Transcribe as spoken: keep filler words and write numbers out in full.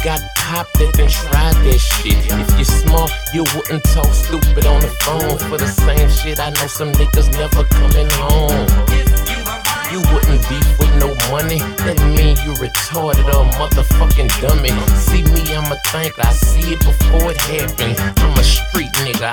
got popped that then tried that shit. If you're smart, you wouldn't talk stupid on the phone for the same shit. I know some niggas never coming home. You wouldn't beef with no money. That mean you retarded or a motherfucking dummy. See me, I'm a thinker. I see it before it happens. I'm a street nigga.